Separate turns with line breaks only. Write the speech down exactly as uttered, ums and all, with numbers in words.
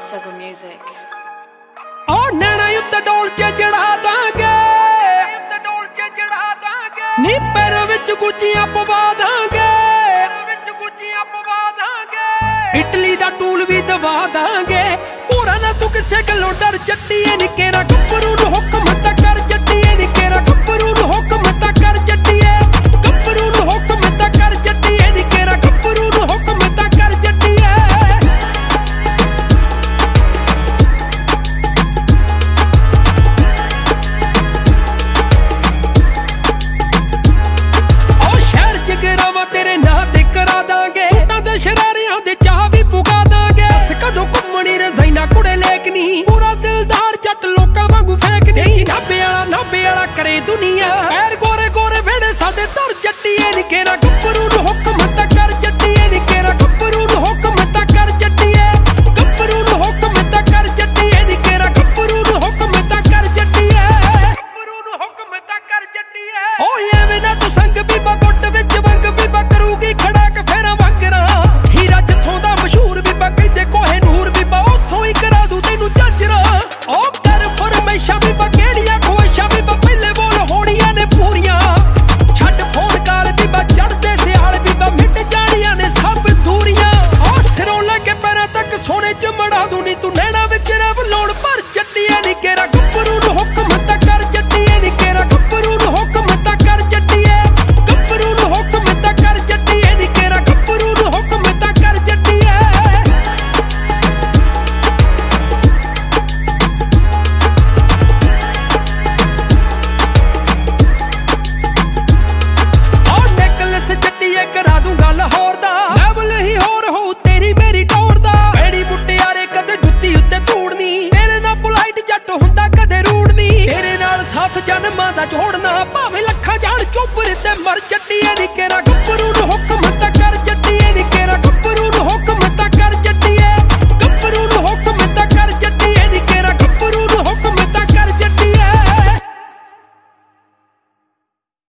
Sogo Music.
ओ नैना उत्ते डोल के चढ़ा दांगे, नी पैर विच गुच्चियां पवा दांगे, इटली दा टूल भी दवा दांगे। पूरा ना तू किसे गल्लों डर, जट्टिए नी केरा गब्बरू नूं हुक्म ता कर, जट्टिए नी केरा गब्बरू नूं हुक्म ता कर, जट्टिए गब्बरू नूं हुक्म ता कर, जट्टिए नी केरा गब्बरू नूं हुक्म ता कर, जट्टिए। तेरे नां ते करा दांगे, सूटां ते शरारियां दे चाह भी पुगा दांगे। अस कदों घुम्मणी रजाइना कुड़े लेकनी, पूरा दिलदार जट लोकां वांगू फेंकनी। नाभे आला नाभे आला करे दुनिया, पैर गोरे गोरे वेड़े साडे धर, जट्टिए नी केरा गब्बरू नूं हुक्म ता कर, जट्टिए नी केरा गब्बरू नूं हुक्म ता कर, जट्टिए गब्बरू नूं हुक्म ता कर, जट्टिए नी केरा गब्बरू नूं हुक्म ता कर, जट्टिए गब्बरू नूं हुक्म ता कर, जट्टिए। ओए एवें ना तू संग बीबा गुੱਟ विच वंग बीबा करूगी खड़ा क फेरा वंगरा। हीरा जिथों दा मशहूर बीबा कहंदे कोहे नूर बीबा, उत्थों ही करा दूं तैनूं झांजरा। ओ कर फरमाइशां बीबा केड़ियां ख्वाहिशां बीबा, पहले बोल होणियां ने पूरियां। छड्ड फोन कर बीबा चढ़दे सियाल बीबा, मिट जाणियां ने सब दूरियां। ओ सिरों लैके पैरां तक सोने च मड़ा दूं नी तूं नैना विच रब लोण पर, जट्टिए नी केरा गब्बरू नूं हुक्म ता कर, जट्टिए नी केरा गब्बरू नूं हुक्म ता कर, जट्टिए गब्बरू नूं हुक्म ता कर, जट्टिए नी केरा गब्बरू नूं हुक्म ता कर, जट्टिए। ओ नेकलेस जट्टिए करा दूंगा लाहौर दा, लेवल ही होर होऊ तेरी मेरी टौर दा। भैड़ी मुटियारे कदे जुत्ती उत्ते धूड़नी, तेरे नाल पोलाइट जट हुंदा कदे रूड़नी। तेरे नाल साथ जन्मां दा जोड़ना, भावें लखां जाण चुप ते मर, जट्टिए नी केरा गब्बरू